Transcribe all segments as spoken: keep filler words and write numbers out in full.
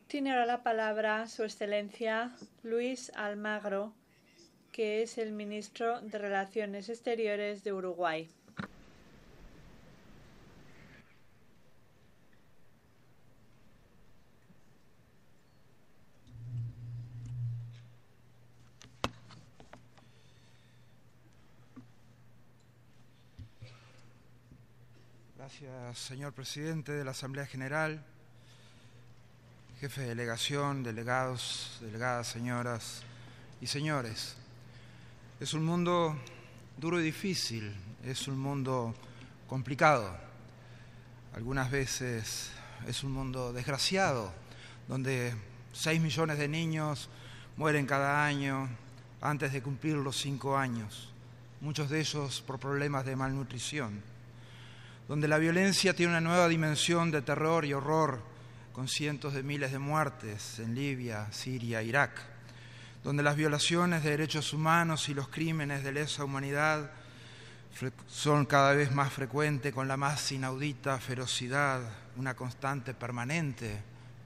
Tiene ahora la palabra Su Excelencia Luis Almagro, que es el Ministro de Relaciones Exteriores de Uruguay. Gracias, señor presidente de la Asamblea General, jefe de delegación, delegados, delegadas, señoras y señores. Es un mundo duro y difícil, es un mundo complicado. Algunas veces es un mundo desgraciado, donde seis millones de niños mueren cada año antes de cumplir los cinco años, muchos de ellos por problemas de malnutrición, donde la violencia tiene una nueva dimensión de terror y horror, con cientos de miles de muertes en Libia, Siria, Irak, donde las violaciones de derechos humanos y los crímenes de lesa humanidad son cada vez más frecuentes, con la más inaudita ferocidad, una constante permanente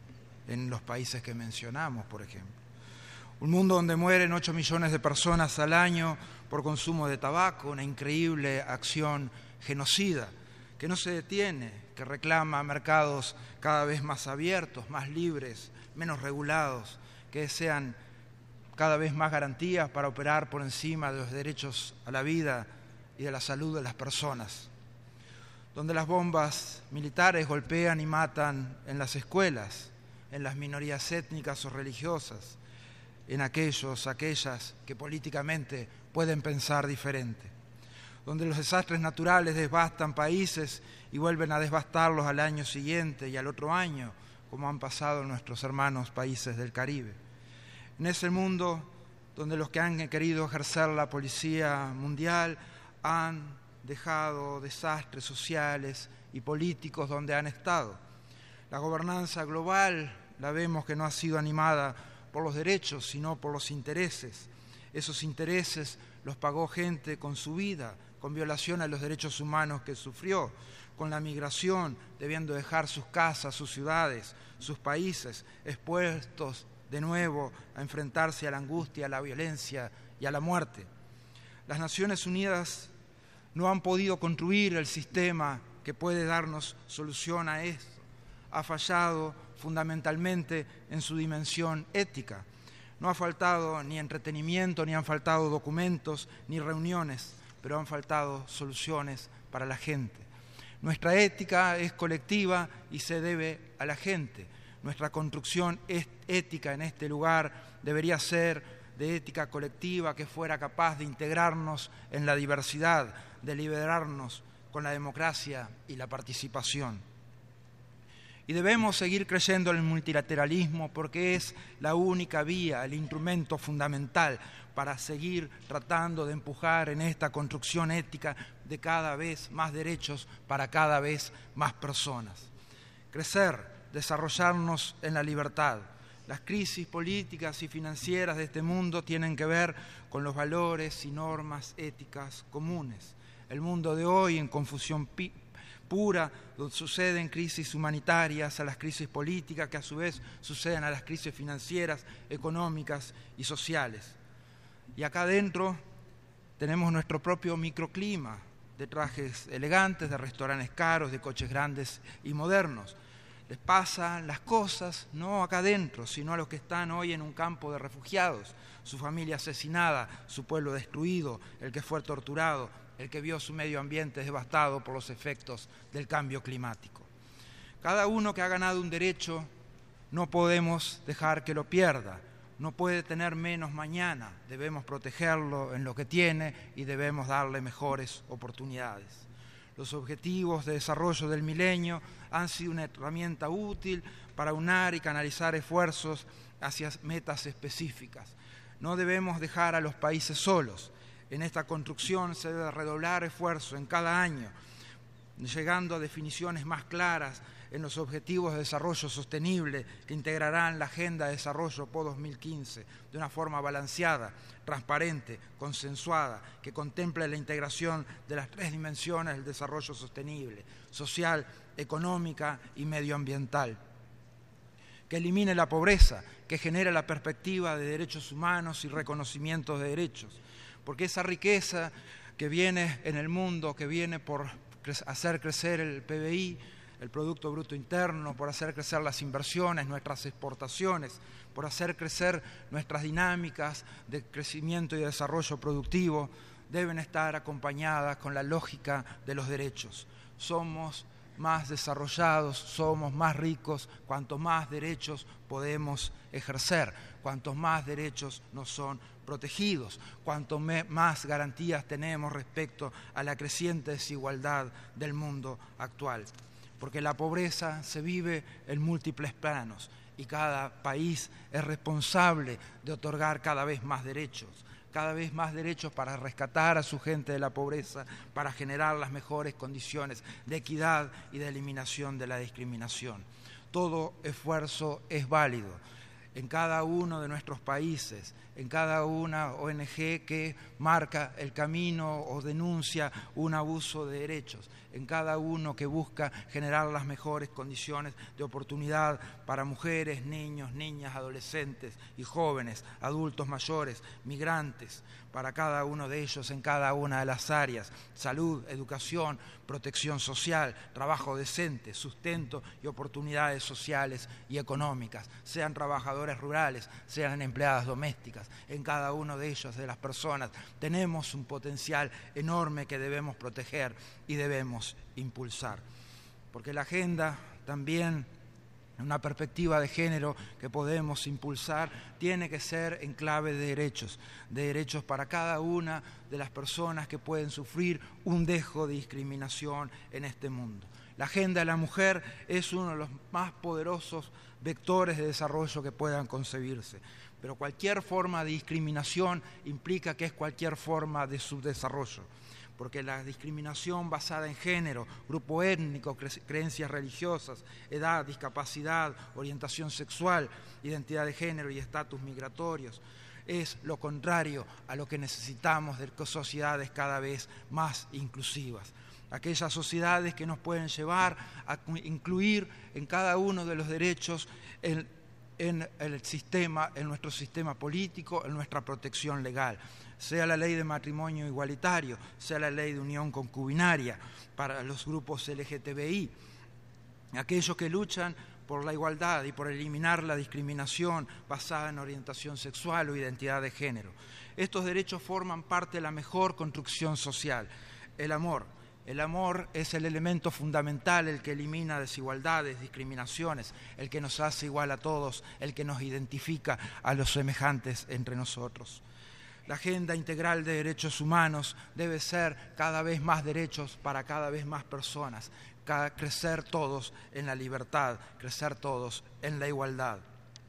en los países que mencionamos, por ejemplo. Un mundo donde mueren ocho millones de personas al año por consumo de tabaco, una increíble acción genocida que no se detiene, que reclama mercados cada vez más abiertos, más libres, menos regulados, que desean cada vez más garantías para operar por encima de los derechos a la vida y de la salud de las personas, donde las bombas militares golpean y matan en las escuelas, en las minorías étnicas o religiosas, en aquellos, aquellas que políticamente pueden pensar diferente, donde los desastres naturales devastan países y vuelven a devastarlos al año siguiente y al otro año, como han pasado en nuestros hermanos países del Caribe. En ese mundo donde los que han querido ejercer la policía mundial han dejado desastres sociales y políticos donde han estado. La gobernanza global la vemos que no ha sido animada por los derechos, sino por los intereses. Esos intereses los pagó gente con su vida, con violación a los derechos humanos que sufrió, con la migración, debiendo dejar sus casas, sus ciudades, sus países, expuestos de nuevo a enfrentarse a la angustia, a la violencia y a la muerte. Las Naciones Unidas no han podido construir el sistema que puede darnos solución a esto. Ha fallado fundamentalmente en su dimensión ética. No ha faltado ni entretenimiento, ni han faltado documentos, ni reuniones, pero han faltado soluciones para la gente. Nuestra ética es colectiva y se debe a la gente. Nuestra construcción ética en este lugar debería ser de ética colectiva que fuera capaz de integrarnos en la diversidad, de liberarnos con la democracia y la participación. Y debemos seguir creyendo en el multilateralismo porque es la única vía, el instrumento fundamental para seguir tratando de empujar en esta construcción ética de cada vez más derechos para cada vez más personas. Crecer, desarrollarnos en la libertad. Las crisis políticas y financieras de este mundo tienen que ver con los valores y normas éticas comunes. El mundo de hoy en confusión pi- pura, donde suceden crisis humanitarias, a las crisis políticas, que a su vez suceden a las crisis financieras, económicas y sociales. Y acá adentro tenemos nuestro propio microclima, de trajes elegantes, de restaurantes caros, de coches grandes y modernos. Les pasan las cosas no acá adentro, sino a los que están hoy en un campo de refugiados, su familia asesinada, su pueblo destruido, el que fue torturado, el que vio su medio ambiente devastado por los efectos del cambio climático. Cada uno que ha ganado un derecho no podemos dejar que lo pierda, no puede tener menos mañana, debemos protegerlo en lo que tiene y debemos darle mejores oportunidades. Los objetivos de desarrollo del milenio han sido una herramienta útil para unar y canalizar esfuerzos hacia metas específicas. No debemos dejar a los países solos. En esta construcción se debe redoblar esfuerzo en cada año, llegando a definiciones más claras en los objetivos de desarrollo sostenible que integrarán la Agenda de Desarrollo post dos mil quince de una forma balanceada, transparente, consensuada, que contemple la integración de las tres dimensiones del desarrollo sostenible, social, económica y medioambiental. que elimine la pobreza, que genere la perspectiva de derechos humanos y reconocimiento de derechos, porque esa riqueza que viene en el mundo, que viene por hacer crecer el P B I, el Producto Bruto Interno, por hacer crecer las inversiones, nuestras exportaciones, por hacer crecer nuestras dinámicas de crecimiento y desarrollo productivo, deben estar acompañadas con la lógica de los derechos. Somos más desarrollados, somos más ricos, cuanto más derechos podemos ejercer, cuantos más derechos nos son protegidos, cuanto más garantías tenemos respecto a la creciente desigualdad del mundo actual. Porque la pobreza se vive en múltiples planos y cada país es responsable de otorgar cada vez más derechos, cada vez más derechos para rescatar a su gente de la pobreza, para generar las mejores condiciones de equidad y de eliminación de la discriminación. Todo esfuerzo es válido en cada uno de nuestros países, en cada una O N G que marca el camino o denuncia un abuso de derechos, en cada uno que busca generar las mejores condiciones de oportunidad para mujeres, niños, niñas, adolescentes y jóvenes, adultos mayores, migrantes, para cada uno de ellos en cada una de las áreas: salud, educación, protección social, trabajo decente, sustento y oportunidades sociales y económicas, sean trabajadores rurales, sean empleadas domésticas. En cada uno de ellos, de las personas, tenemos un potencial enorme que debemos proteger y debemos impulsar. Porque la agenda también, una perspectiva de género que podemos impulsar, tiene que ser en clave de derechos, de derechos para cada una de las personas que pueden sufrir un dejo de discriminación en este mundo. La agenda de la mujer es uno de los más poderosos vectores de desarrollo que puedan concebirse, pero cualquier forma de discriminación implica que es cualquier forma de subdesarrollo, porque la discriminación basada en género, grupo étnico, cre- creencias religiosas, edad, discapacidad, orientación sexual, identidad de género y estatus migratorios, es lo contrario a lo que necesitamos de sociedades cada vez más inclusivas. Aquellas sociedades que nos pueden llevar a incluir en cada uno de los derechos el en el sistema, en nuestro sistema político, en nuestra protección legal, sea la ley de matrimonio igualitario, sea la ley de unión concubinaria para los grupos L G T B I, aquellos que luchan por la igualdad y por eliminar la discriminación basada en orientación sexual o identidad de género. Estos derechos forman parte de la mejor construcción social, el amor. El amor es el elemento fundamental, el que elimina desigualdades, discriminaciones, el que nos hace igual a todos, el que nos identifica a los semejantes entre nosotros. La agenda integral de derechos humanos debe ser cada vez más derechos para cada vez más personas, cada, crecer todos en la libertad, crecer todos en la igualdad.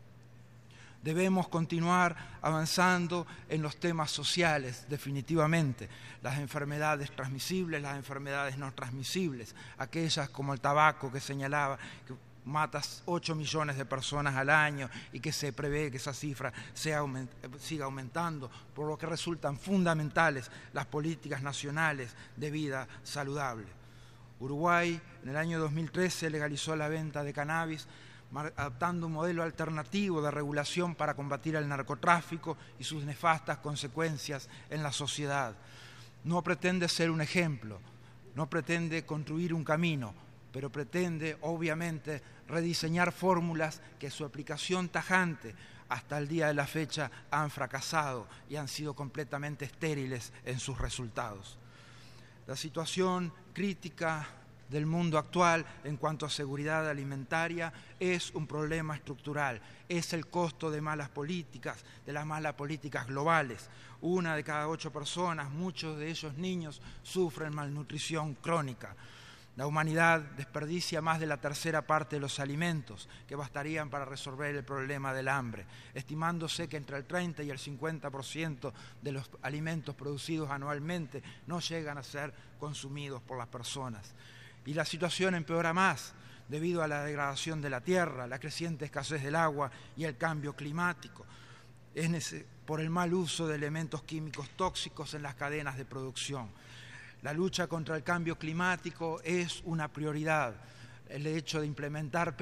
Debemos continuar avanzando en los temas sociales, definitivamente. Las enfermedades transmisibles, las enfermedades no transmisibles, aquellas como el tabaco que señalaba, que mata ocho millones de personas al año y que se prevé que esa cifra sea, siga aumentando, por lo que resultan fundamentales las políticas nacionales de vida saludable. Uruguay, en el año dos mil trece, legalizó la venta de cannabis, adoptando un modelo alternativo de regulación para combatir el narcotráfico y sus nefastas consecuencias en la sociedad. No pretende ser un ejemplo, no pretende construir un camino, pero pretende, obviamente, rediseñar fórmulas que su aplicación tajante hasta el día de la fecha han fracasado y han sido completamente estériles en sus resultados. La situación crítica del mundo actual en cuanto a seguridad alimentaria es un problema estructural, es el costo de malas políticas, de las malas políticas globales. Una de cada ocho personas, muchos de ellos niños, sufren malnutrición crónica. La humanidad desperdicia más de la tercera parte de los alimentos que bastarían para resolver el problema del hambre, estimándose que entre el treinta y el cincuenta por ciento de los alimentos producidos anualmente no llegan a ser consumidos por las personas. Y la situación empeora más debido a la degradación de la tierra, la creciente escasez del agua y el cambio climático. Es por el mal uso de elementos químicos tóxicos en las cadenas de producción. La lucha contra el cambio climático es una prioridad. El hecho de implementar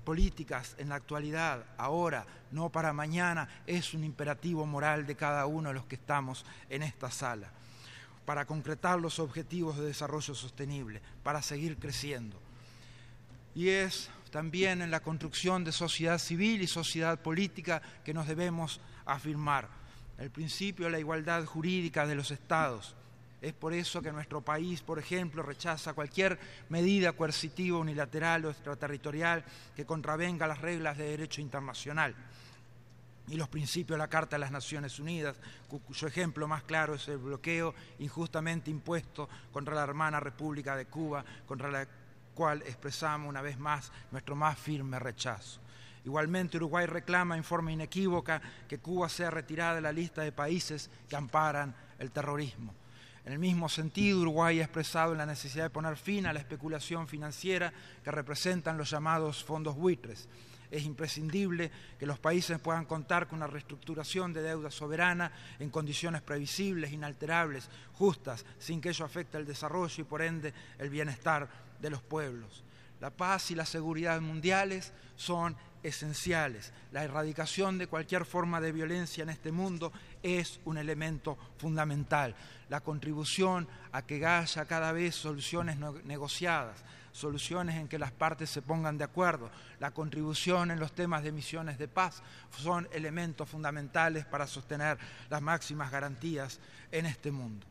políticas en la actualidad, ahora, no para mañana, es un imperativo moral de cada uno de los que estamos en esta sala, para concretar los objetivos de desarrollo sostenible, para seguir creciendo. Y es también en la construcción de sociedad civil y sociedad política que nos debemos afirmar. El principio de la igualdad jurídica de los Estados. Es por eso que nuestro país, por ejemplo, rechaza cualquier medida coercitiva, unilateral o extraterritorial que contravenga las reglas de derecho internacional y los principios de la Carta de las Naciones Unidas, cuyo ejemplo más claro es el bloqueo injustamente impuesto contra la hermana República de Cuba, contra la cual expresamos una vez más nuestro más firme rechazo. Igualmente, Uruguay reclama en forma inequívoca que Cuba sea retirada de la lista de países que amparan el terrorismo. En el mismo sentido, Uruguay ha expresado la necesidad de poner fin a la especulación financiera que representan los llamados fondos buitres. Es imprescindible que los países puedan contar con una reestructuración de deuda soberana en condiciones previsibles, inalterables, justas, sin que ello afecte el desarrollo y, por ende, el bienestar de los pueblos. La paz y la seguridad mundiales son esenciales. La erradicación de cualquier forma de violencia en este mundo es un elemento fundamental. La contribución a que haya cada vez soluciones no negociadas, soluciones en que las partes se pongan de acuerdo, la contribución en los temas de misiones de paz son elementos fundamentales para sostener las máximas garantías en este mundo.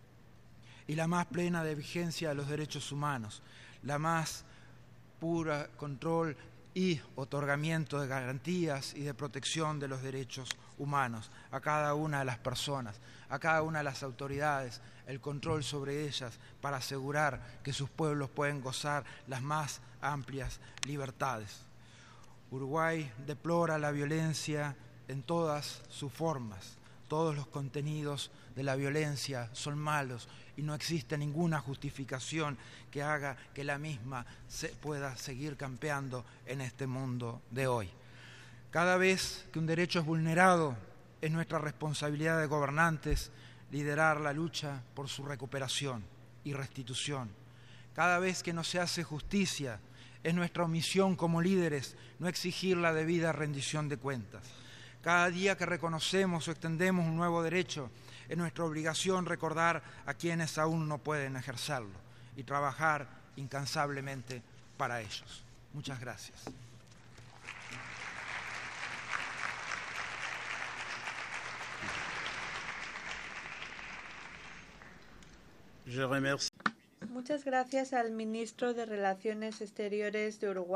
Y la más plena de vigencia de los derechos humanos, la más pura control y otorgamiento de garantías y de protección de los derechos humanos a cada una de las personas, a cada una de las autoridades, el control sobre ellas para asegurar que sus pueblos pueden gozar las más amplias libertades. Uruguay deplora la violencia en todas sus formas. Todos los contenidos de la violencia son malos y no existe ninguna justificación que haga que la misma se pueda seguir campeando en este mundo de hoy. Cada vez que un derecho es vulnerado, es nuestra responsabilidad de gobernantes liderar la lucha por su recuperación y restitución. Cada vez que no se hace justicia, es nuestra omisión como líderes no exigir la debida rendición de cuentas. Cada día que reconocemos o extendemos un nuevo derecho, es nuestra obligación recordar a quienes aún no pueden ejercerlo y trabajar incansablemente para ellos. Muchas gracias. Muchas gracias al ministro de Relaciones Exteriores de Uruguay.